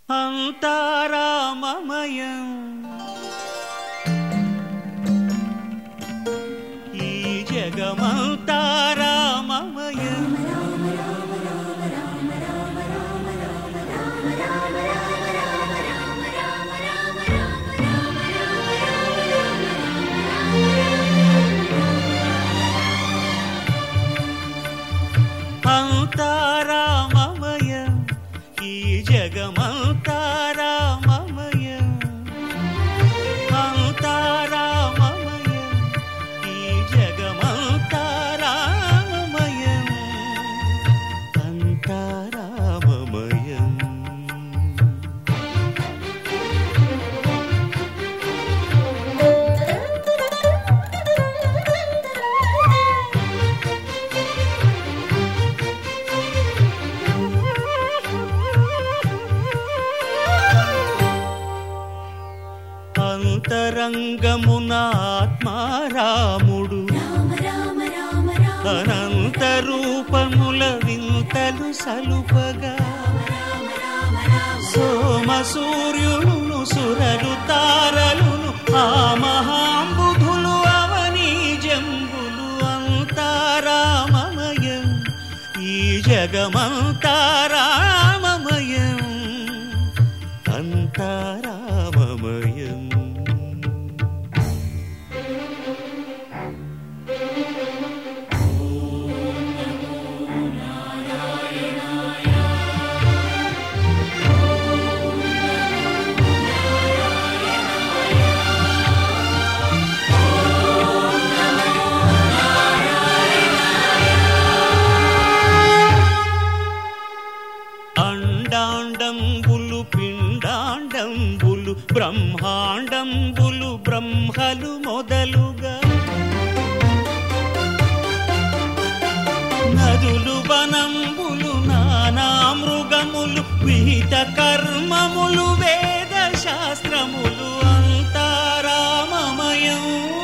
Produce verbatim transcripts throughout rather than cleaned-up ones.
అంతారామమయం ఈ జగమంతారామమయం అంతారామమయం ఈ జగమంతారామమయం అంతారామమయం ఈ జగమంతారామమయం అంతారామమయం అంతరంగమున ఆత్మారాముడు అనంత రూపముల వింతలు సలుపగా సోమ సూర్యులను సురలు తారలును ఆ మహాంబుధులు అవనీ జంబులు అంతారామమయం ఈ జగమంతారామమయం అంతారామమయం అండాండంబులు పిండాండంబులు బ్రహ్మాండంబులు బ్రహ్మలు మొదలుగా నదులు వనంబులు నానా మృగములు విహిత కర్మములు వేద శాస్త్రములు అంతారామమయం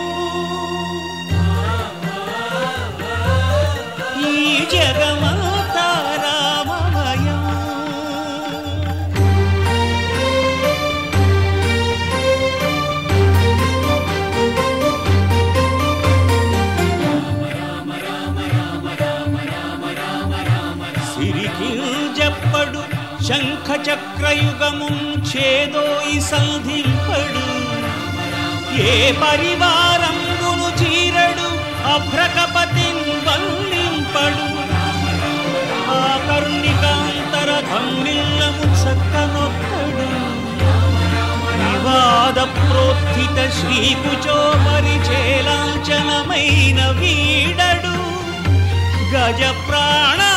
ఈ జగమంతారామమయం సిరికింజప్పడు శంఖ చక్రయుగముం ఛేదోయి సంధింపడు ఏ పరివారంబును చీరడు అభ్రకపతిన్ వల్లింపడు ఆ కర్ణికాంతర ధమ్మిల్లము చక్కనొక్కడు వివాద ప్రోత్థిత శ్రీకుచో పరిచేలాంఛనమైన వీడడు గజ ప్రాణ